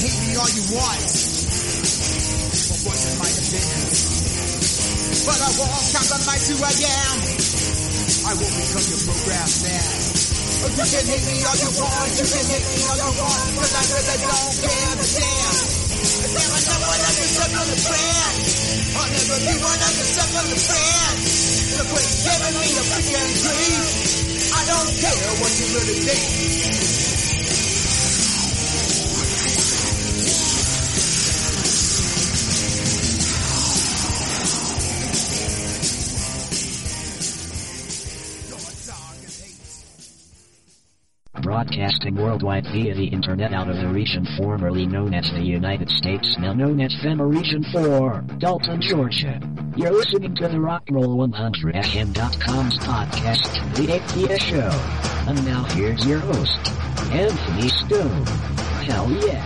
hate me all you want for voicing my opinions, but I won't compromise who I am. I won't become your program man. You can hate me all you want, you can hate me all you want, cause I really don't give a damn. If there was someone that can circle the brand, I'll never be one that can circle the brand. So quit giving me a freaking grief. I don't care what you really think. Broadcasting worldwide via the internet out of the region formerly known as the United States, now known as FEMA Region 4, Dalton, Georgia. You're listening to the RockRoll100FM.com's podcast, The APS Show. And now here's your host, Anthony Stone. Hell yeah.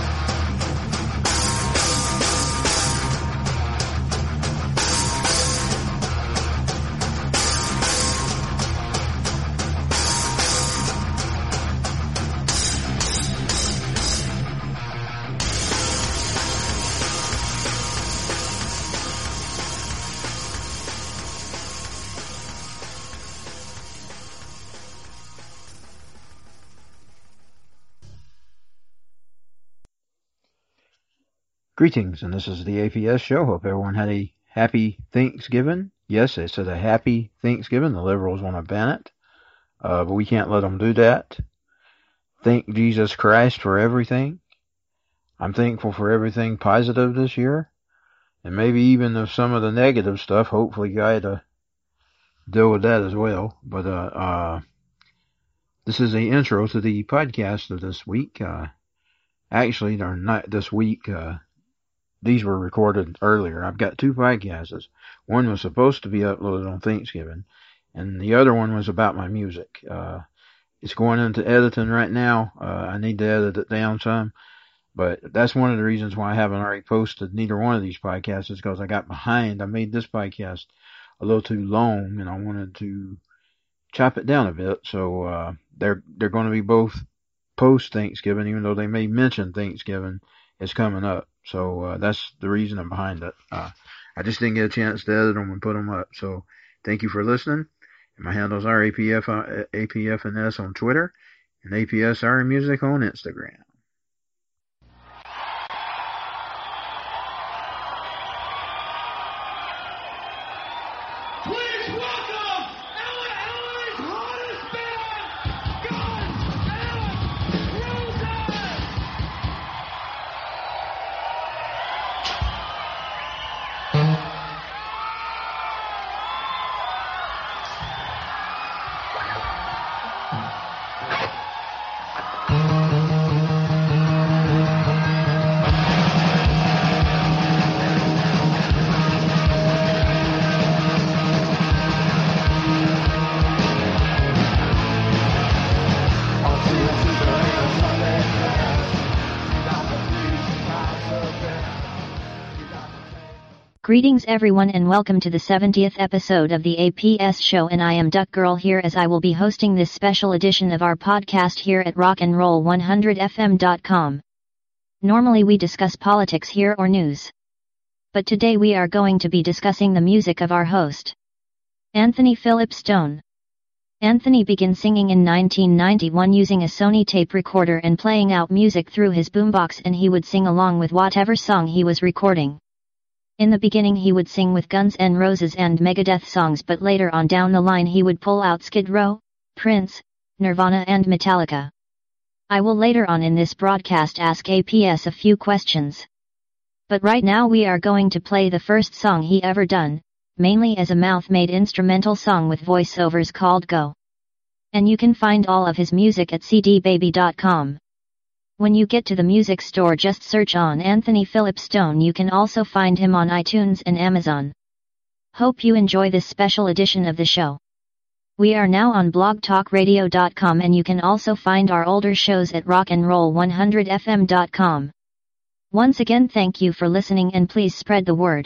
Greetings, and this is the APS Show. Hope everyone had a happy Thanksgiving. Yes, they said a happy Thanksgiving. The liberals want to ban it, but we can't let them do that. Thank Jesus Christ for everything. I'm thankful for everything positive this year, and maybe even of some of the negative stuff. Hopefully, guy to deal with that as well. But this is the intro to the podcast of this week. Actually, they're not this week. These were recorded earlier. I've got two podcasts. One was supposed to be uploaded on Thanksgiving, and the other one was about my music. It's going into editing right now. I need to edit it down some, but that's one of the reasons why I haven't already posted neither one of these podcasts is because I got behind. I made this podcast a little too long, and I wanted to chop it down a bit. So they're going to be both post Thanksgiving, even though they may mention Thanksgiving is coming up. So that's the reason I'm behind it. I just didn't get a chance to edit them and put them up. So thank you for listening. And my handles are APFNS on Twitter and APSR Music on Instagram. Greetings everyone and welcome to the 70th episode of the APS Show, and I am Duck Girl here as I will be hosting this special edition of our podcast here at rockandroll100fm.com. Normally we discuss politics here or news. But today we are going to be discussing the music of our host, Anthony Philip Stone. Anthony began singing in 1991 using a Sony tape recorder and playing out music through his boombox, and he would sing along with whatever song he was recording. In the beginning he would sing with Guns N' Roses and Megadeth songs, but later on down the line he would pull out Skid Row, Prince, Nirvana and Metallica. I will later on in this broadcast ask APS a few questions. But right now we are going to play the first song he ever done, mainly as a mouth-made instrumental song with voiceovers called Go. And you can find all of his music at cdbaby.com. When you get to the music store just search on Anthony Philip Stone. You can also find him on iTunes and Amazon. Hope you enjoy this special edition of the show. We are now on blogtalkradio.com, and you can also find our older shows at rockandroll100fm.com. Once again, thank you for listening and please spread the word.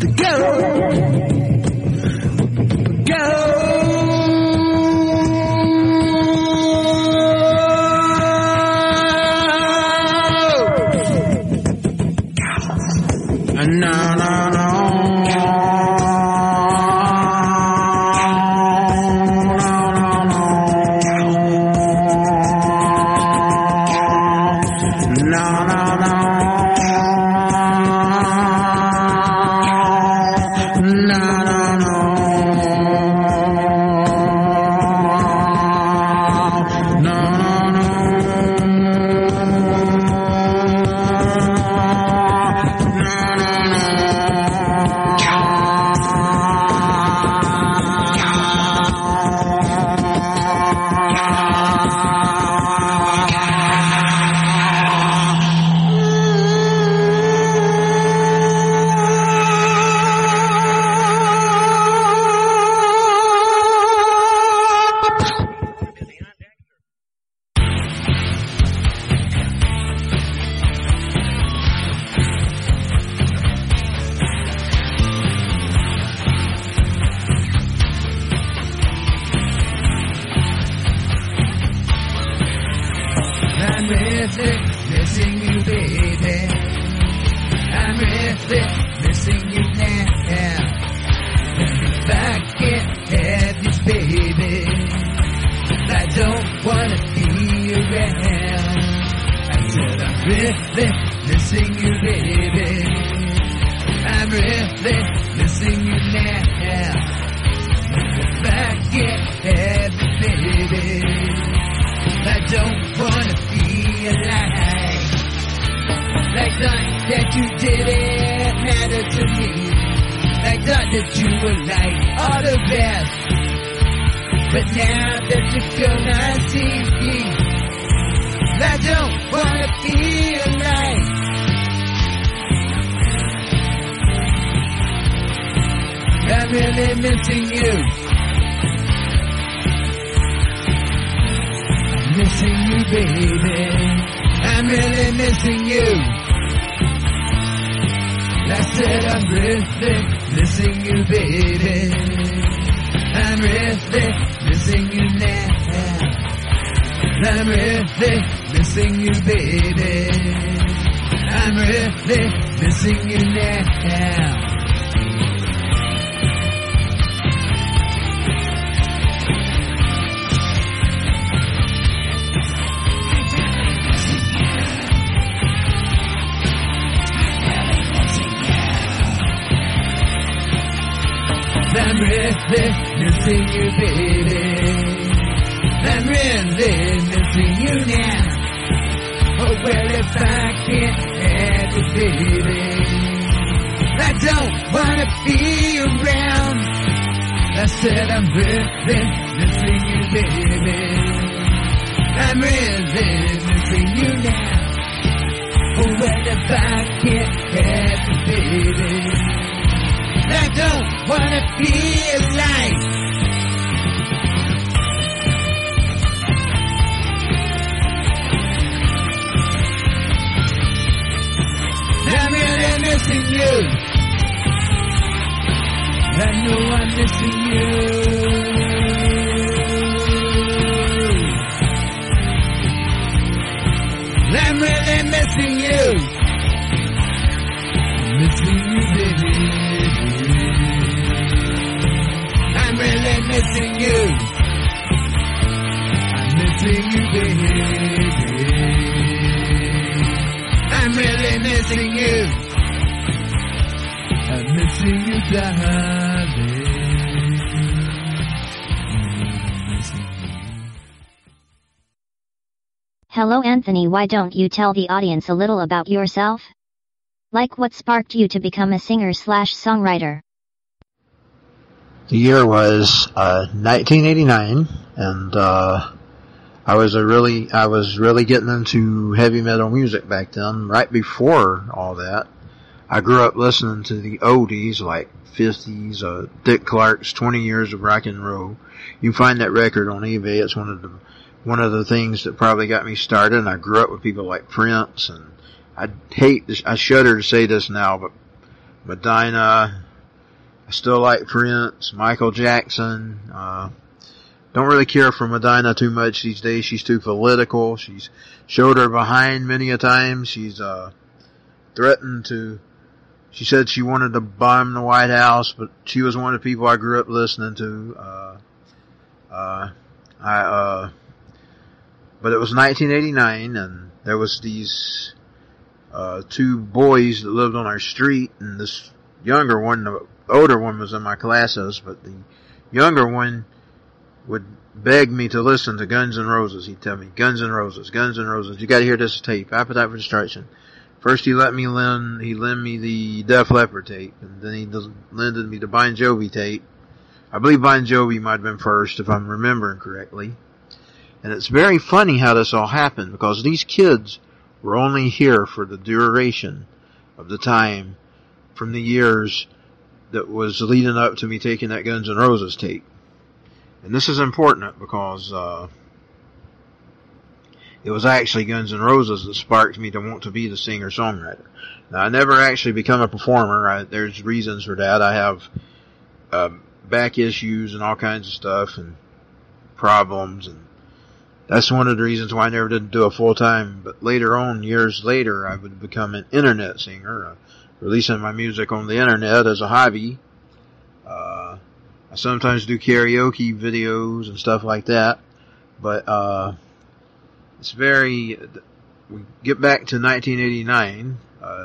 Hello Anthony, why don't you tell the audience a little about yourself? Like what sparked you to become a singer/songwriter? The year was 1989, and I was really getting into heavy metal music back then. Right before all that, I grew up listening to the oldies like 50s, Dick Clark's 20 Years of Rock and Roll. You can find that record on eBay. It's one of the things that probably got me started. And I grew up with people like Prince, and I shudder to say this now, but Medina, I still like Prince, Michael Jackson. Don't really care for Madonna too much these days. She's too political. She's showed her behind many a time. She's threatened to. She said she wanted to bomb the White House, but she was one of the people I grew up listening to. But it was 1989, and there was these two boys that lived on our street, and this younger one, the older one was in my classes, but the younger one would beg me to listen to Guns N' Roses. He'd tell me, Guns N' Roses, Guns N' Roses, you gotta hear this tape, Appetite for Destruction. First he lent me the Def Leppard tape, and then he lended me the Bon Jovi tape. I believe Bon Jovi might have been first, if I'm remembering correctly. And it's very funny how this all happened, because these kids were only here for the duration of the time from the years that was leading up to me taking that Guns N' Roses tape. And this is important because it was actually Guns N' Roses that sparked me to want to be the singer-songwriter. Now, I never actually become a performer. There's reasons for that. I have back issues and all kinds of stuff and problems, and that's one of the reasons why I never did do it full-time. But later on, years later, I would become an internet singer, releasing my music on the internet as a hobby. I sometimes do karaoke videos and stuff like that, but it's we get back to 1989,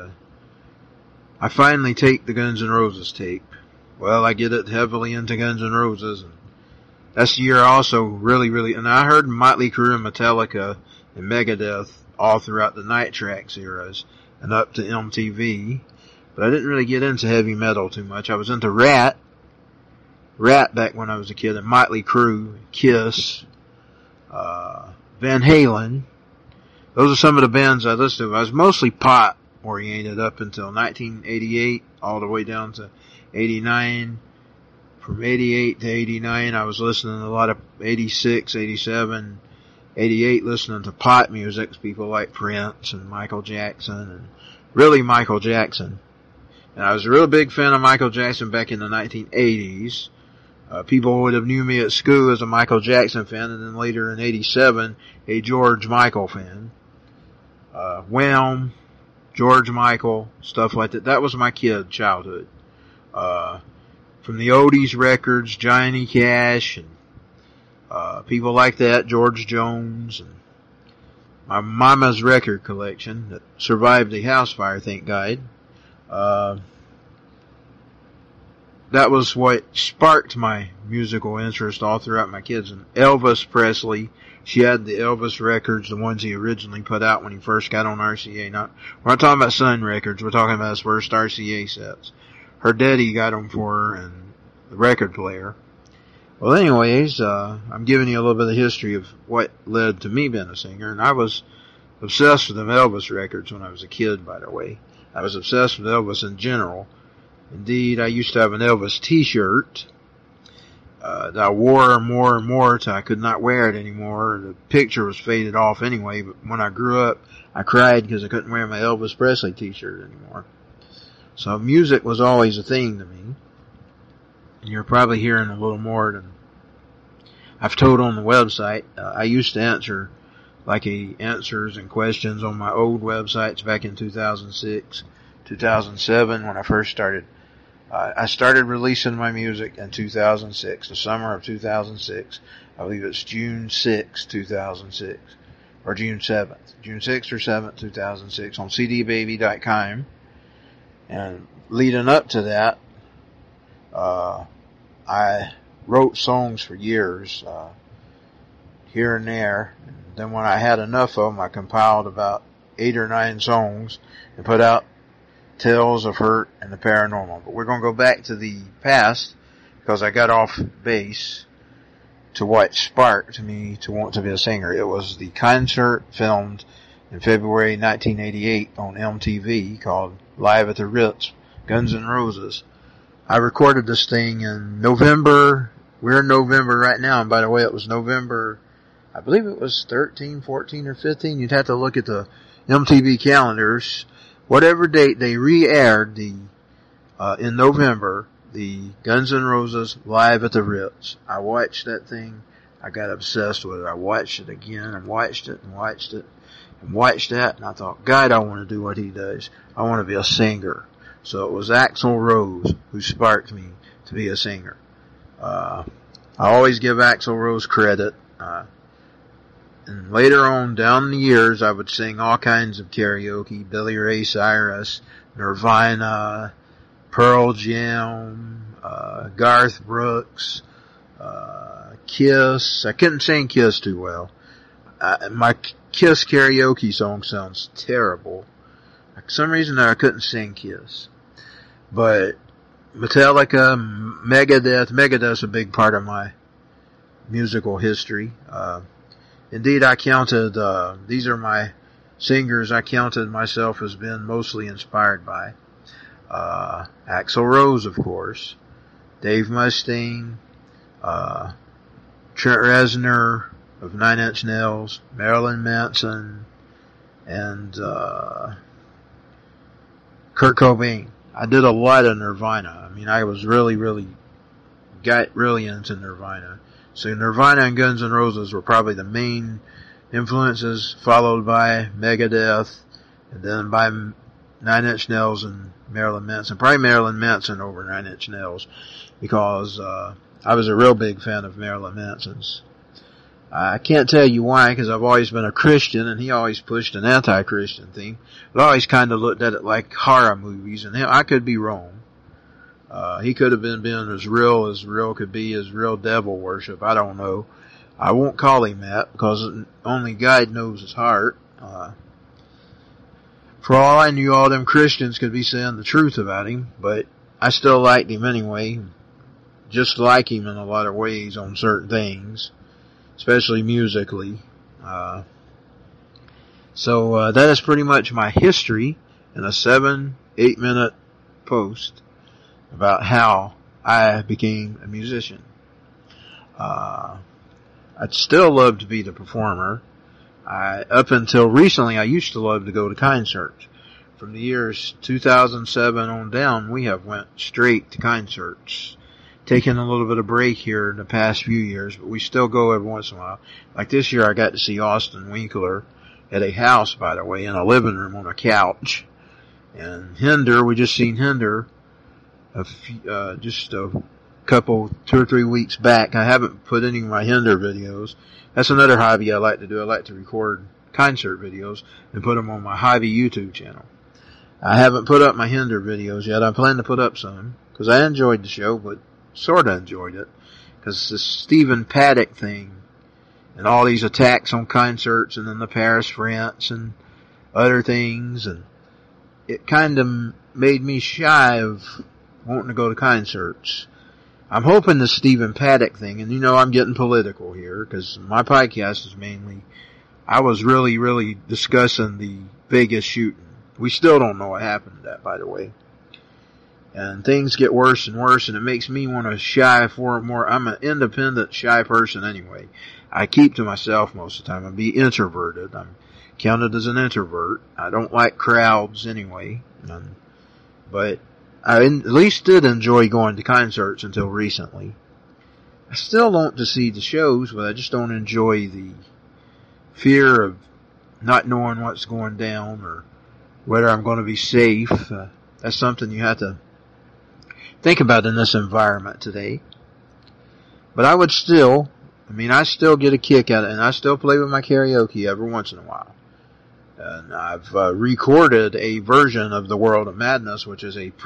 I finally take the Guns N' Roses tape. Well, I get it heavily into Guns N' Roses, and that's the year I also really, and I heard Motley Crue and Metallica and Megadeth all throughout the Night Tracks eras and up to MTV, but I didn't really get into heavy metal too much. I was into Rat back when I was a kid, and Motley Crue, Kiss, Van Halen. Those are some of the bands I listened to. I was mostly pop oriented up until 1988, all the way down to 89. From 88 to 89, I was listening to a lot of 86, 87, 88, listening to pop music, people like Prince and Michael Jackson, and really Michael Jackson. And I was a real big fan of Michael Jackson back in the 1980s. People would have knew me at school as a Michael Jackson fan, and then later in 87, a George Michael fan. Wham, George Michael, stuff like that. That was my childhood. From the oldies records, Johnny Cash, and people like that, George Jones, and my mama's record collection that survived the house fire, thank God. That was what sparked my musical interest all throughout my kids. And Elvis Presley, she had the Elvis records, the ones he originally put out when he first got on RCA. We're not talking about Sun Records, we're talking about his first RCA sets. Her daddy got them for her and the record player. Well, anyways, I'm giving you a little bit of the history of what led to me being a singer, and I was obsessed with them Elvis records when I was a kid, by the way. I was obsessed with Elvis in general. Indeed, I used to have an Elvis t-shirt that I wore more and more till I could not wear it anymore. The picture was faded off anyway, but when I grew up, I cried because I couldn't wear my Elvis Presley t-shirt anymore. So music was always a thing to me. And you're probably hearing a little more than I've told on the website. I used to answer answers and questions on my old websites back in 2006, 2007 when I first started. I started releasing my music in 2006, the summer of 2006. I believe it's June 6, 2006, or June 7th. June 6th or 7th, 2006 on cdbaby.com. And leading up to that, I wrote songs for years, here and there. And then when I had enough of them, I compiled about 8 or 9 songs and put out Tales of Hurt and the Paranormal. But we're going to go back to the past because I got off base to what sparked me to want to be a singer. It was the concert filmed in February 1988 on MTV called Live at the Ritz, Guns N' Roses. I recorded this thing in November. We're in November right now, and by the way, it was November, I believe it was 13, 14, or 15. You'd have to look at the MTV calendars. Whatever date they re-aired in November, the Guns N' Roses Live at the Ritz. I watched that thing. I got obsessed with it. I watched it again and watched it and watched it and watched that. And I thought, God, I want to do what he does. I want to be a singer. So it was Axl Rose who sparked me to be a singer. I always give Axl Rose credit. And later on, down the years, I would sing all kinds of karaoke. Billy Ray Cyrus, Nirvana, Pearl Jam, Garth Brooks, Kiss. I couldn't sing Kiss too well. My Kiss karaoke song sounds terrible. For some reason I couldn't sing Kiss. But Metallica, Megadeth's a big part of my musical history. Indeed, I counted, these are my singers I counted myself as being mostly inspired by. Axl Rose, of course, Dave Mustaine, Trent Reznor of Nine Inch Nails, Marilyn Manson, and Kurt Cobain. I did a lot of Nirvana. I mean, I was really into Nirvana. So Nirvana and Guns N' Roses were probably the main influences, followed by Megadeth, and then by Nine Inch Nails and Marilyn Manson. Probably Marilyn Manson over Nine Inch Nails, because I was a real big fan of Marilyn Manson's. I can't tell you why, because I've always been a Christian, and he always pushed an anti-Christian thing. But I always kind of looked at it like horror movies, and I could be wrong. He could have been as real could be, as real devil worship. I don't know. I won't call him that, because only God knows his heart. For all I knew, all them Christians could be saying the truth about him, but I still liked him anyway. Just like him in a lot of ways on certain things, especially musically. So that is pretty much my history in a 7-8 minute post about how I became a musician. I'd still love to be the performer. Up until recently, I used to love to go to concerts. From the years 2007 on down, we have went straight to concerts. Taking a little bit of break here in the past few years, but we still go every once in a while. Like this year, I got to see Austin Winkler at a house, by the way, in a living room on a couch. And Hinder, we just seen Hinder just a couple, 2 or 3 weeks back. I haven't put any of my Hinder videos. That's another hobby I like to do. I like to record concert videos and put them on my hobby YouTube channel. I haven't put up my Hinder videos yet. I plan to put up some, because I enjoyed the show, but sort of enjoyed it, because the Stephen Paddock thing and all these attacks on concerts and then the Paris, France and other things, and it kind of made me shy of wanting to go to concerts. I'm hoping the Stephen Paddock thing, and I'm getting political here, because my podcast is mainly, I was really discussing the Vegas shooting. We still don't know what happened to that, by the way. And things get worse and worse, and it makes me want to shy for more. I'm an independent, shy person anyway. I keep to myself most of the time. I'm introverted. I'm counted as an introvert. I don't like crowds anyway. But I at least did enjoy going to concerts until recently. I still want to see the shows, but I just don't enjoy the fear of not knowing what's going down or whether I'm going to be safe. That's something you have to think about in this environment today. But I still get a kick out of it, and I still play with my karaoke every once in a while. And I've recorded a version of The World of Madness, which is a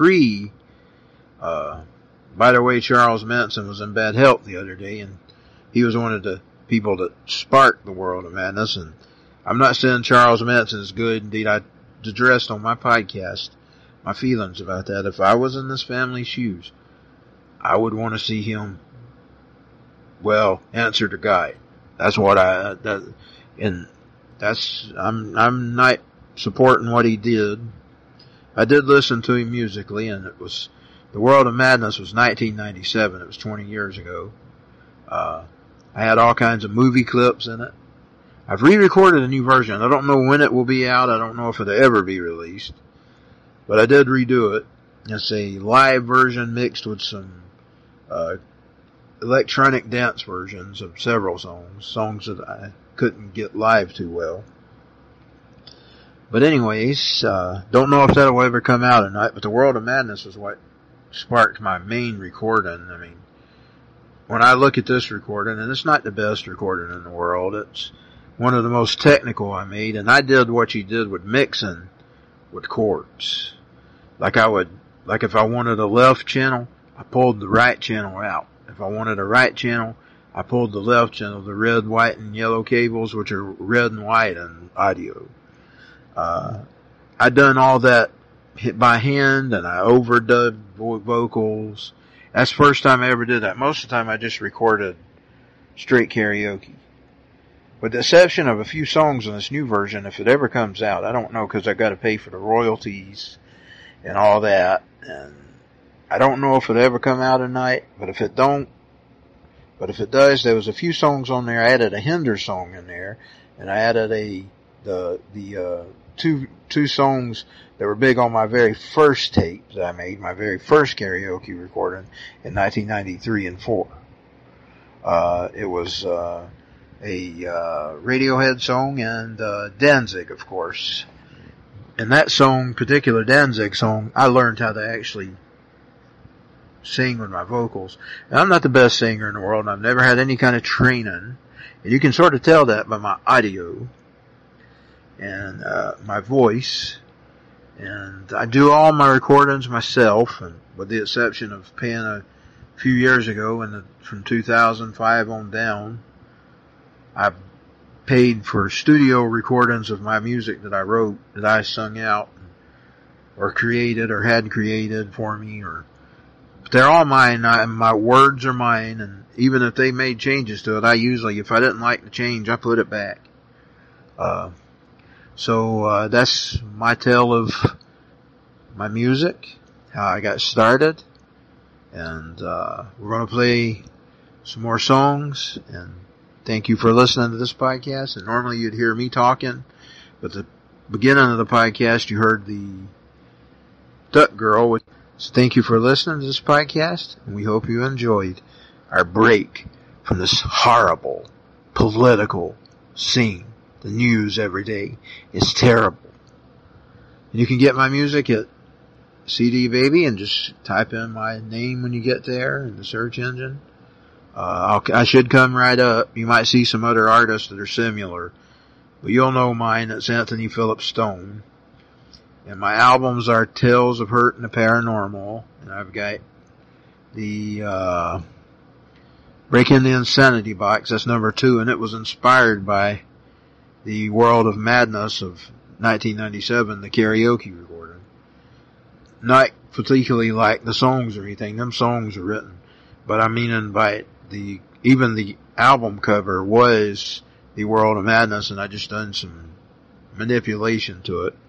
by the way, Charles Manson was in bad health the other day, and he was one of the people that sparked The World of Madness. And I'm not saying Charles Manson is good. Indeed, I addressed on my podcast my feelings about that. If I was in this family's shoes, I would want to see him, answer to God. That's what I'm not supporting what he did. I did listen to him musically, and it was, The World of Madness was 1997. It was 20 years ago. I had all kinds of movie clips in it. I've re-recorded a new version. I don't know when it will be out. I don't know if it'll ever be released. But I did redo it. It's a live version mixed with some electronic dance versions of several songs that I couldn't get live too well. But anyways, don't know if that'll ever come out or not, but The World of Madness is what sparked my main recording. I mean, when I look at this recording, and it's not the best recording in the world, it's one of the most technical I made, and I did what you did with mixing with chords. Like if I wanted a left channel, I pulled the right channel out. If I wanted a right channel, I pulled the left channel, the red, white, and yellow cables, which are red and white in audio. I done all that by hand, and I overdubbed vocals. That's the first time I ever did that. Most of the time I just recorded straight karaoke. With the exception of a few songs in this new version, if it ever comes out, I don't know, because I got to pay for the royalties and all that, and I don't know if it'll ever come out tonight, but if it does, there was a few songs on there. I added a Hinder song in there, and I added the two songs that were big on my very first tape that I made, my very first karaoke recording in 1993 and 4. It was a Radiohead song and Danzig, of course. And that song, particular Danzig song, I learned how to actually sing with my vocals. And I'm not the best singer in the world, and I've never had any kind of training. And you can sort of tell that by my audio and my voice. And I do all my recordings myself, and with the exception of paying a few years ago, from 2005 on down, I've paid for studio recordings of my music that I wrote, that I sung out, or created, or had created for me, but they're all mine. My words are mine, and even if they made changes to it, I usually, if I didn't like the change, I put it back. So that's my tale of my music, how I got started, and we're going to play some more songs, and thank you for listening to this podcast. And normally you'd hear me talking, but the beginning of the podcast you heard the Duck Girl. So thank you for listening to this podcast, and we hope you enjoyed our break from this horrible political scene. The news every day is terrible. And you can get my music at CD Baby, and just type in my name when you get there in the search engine. I should come right up. You might see some other artists that are similar, but you'll know mine. It's Anthony Philip Stone. And my albums are Tales of Hurt and the Paranormal, and I've got the Breaking the Insanity box. That's number 2, and it was inspired by The World of Madness of 1997, the karaoke recording. Not particularly like the songs or anything. Them songs are written, but I mean by even the album cover was The World of Madness, and I just done some manipulation to it.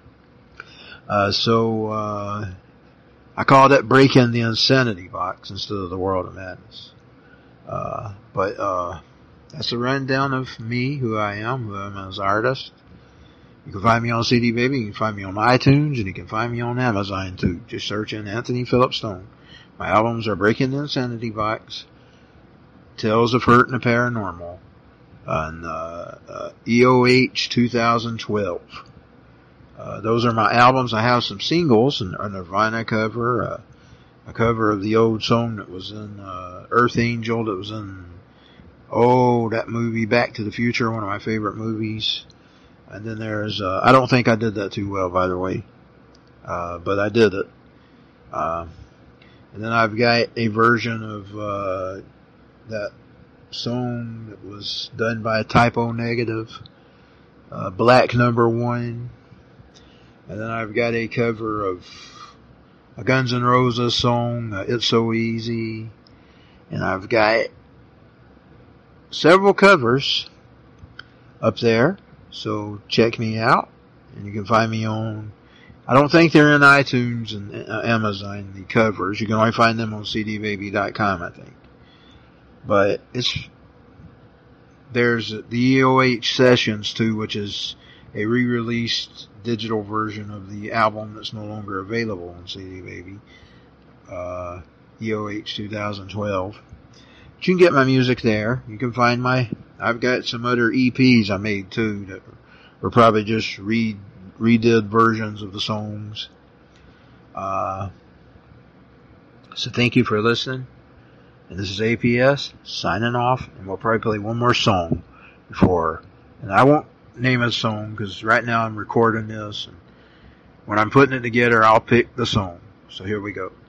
So I called it Breaking the Insanity box instead of The World of Madness. But that's a rundown of me, who I am as an artist. You can find me on CD Baby, you can find me on iTunes, and you can find me on Amazon too. Just search in Anthony Philip Stone. My albums are Breaking the Insanity box, Tales of Hurt and the Paranormal, and EOH 2012. Those are my albums. I have some singles, and a Nirvana cover, a cover of the old song that was in Earth Angel, that was in that movie Back to the Future, one of my favorite movies. And then there's I don't think I did that too well, by the way, but I did it. And then I've got a version of that song that was done by Typo Negative, Black Number 1. And then I've got a cover of a Guns N' Roses song, It's So Easy. And I've got several covers up there, so check me out. And you can find me on, I don't think they're in iTunes and Amazon, the covers. You can only find them on cdbaby.com, I think. But there's the EOH Sessions too, which is a re-released digital version of the album that's no longer available on CD Baby, EOH 2012. But you can get my music there. You can find I've got some other EPs I made too that were probably just redid versions of the songs. So thank you for listening. And this is APS signing off, and we'll probably play one more song and I won't name a song because right now I'm recording this, and when I'm putting it together I'll pick the song. So here we go.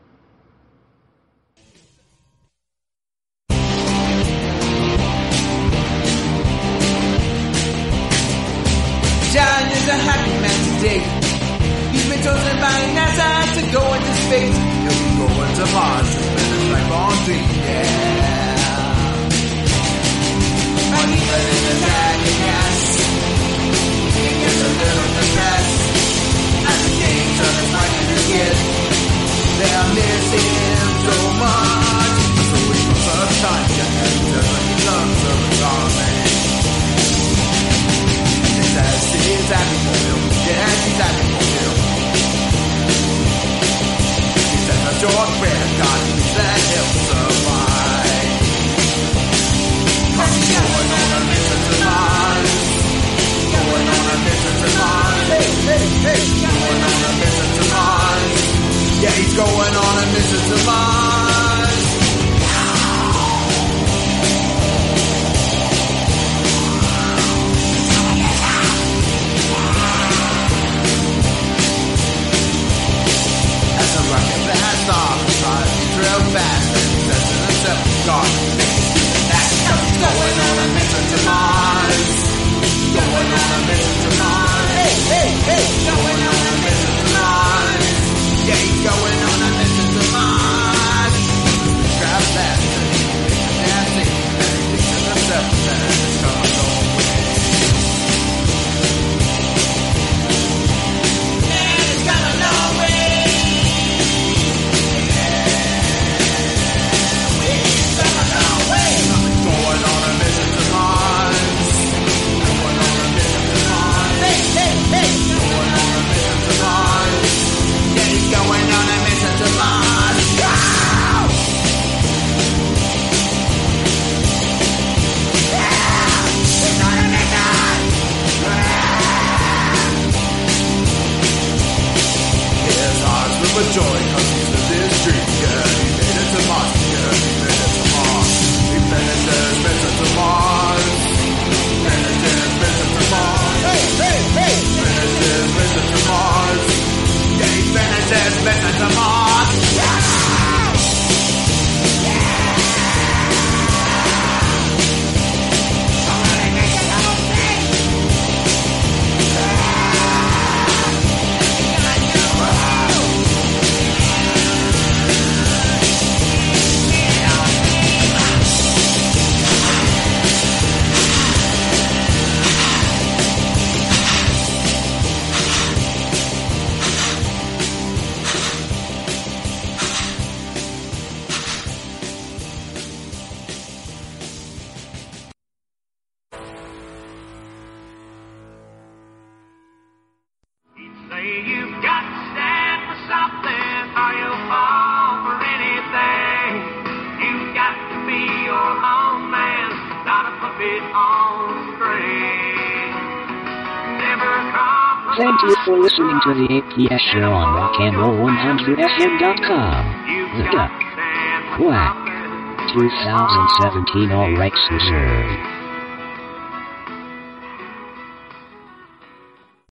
John is a happy man today. He's been chosen by NASA to go into space. He'll be going to Mars to spend his life on dream, yeah. But even in the dragon, yes, he gets a little depressed as the king turns his wife and his kids. They'll miss him so much. So we for first time get him to the lungs of the garment. She's happy for him. Yeah, she's happy for him. She says a short prayer, God, please let him survive. Cause she's going on a mission to Mars. Going on a mission to Mars. Hey, hey, hey. Going on a mission to Mars. Yeah, he's going on a mission to Mars. Rocket blast off, tries to drill fast, and he says to himself, God, that's going on a mission to Mars. Going on a mission to Mars. Hey, hey, hey, going on a mission to Mars. Yeah, he's going on a mission to Mars. Grab that, and he's dancing, and he thinks to himself, that it's gonna go away. And it's gonna go away. Going on a mission to Mars. Going on a mission to Mars. Hey, hey, hey. Going on a mission to Mars. Yeah, he's going on a mission to Mars. Wow! Yeah! He's on a mission! His heart's filled with joy 'cause he's lived his dream. Yeah, he made it to Mars. Yeah, he made it to Mars. Finishes mission to Mars. Finishes mission to Mars. Hey, hey, hey. Finishes mission to Mars. Yeah, he finishes mission to Mars. Yeah. Thank you for listening to the APS show on rockandroll100fm.com. The Duck. Quack. 2017 all rights reserved.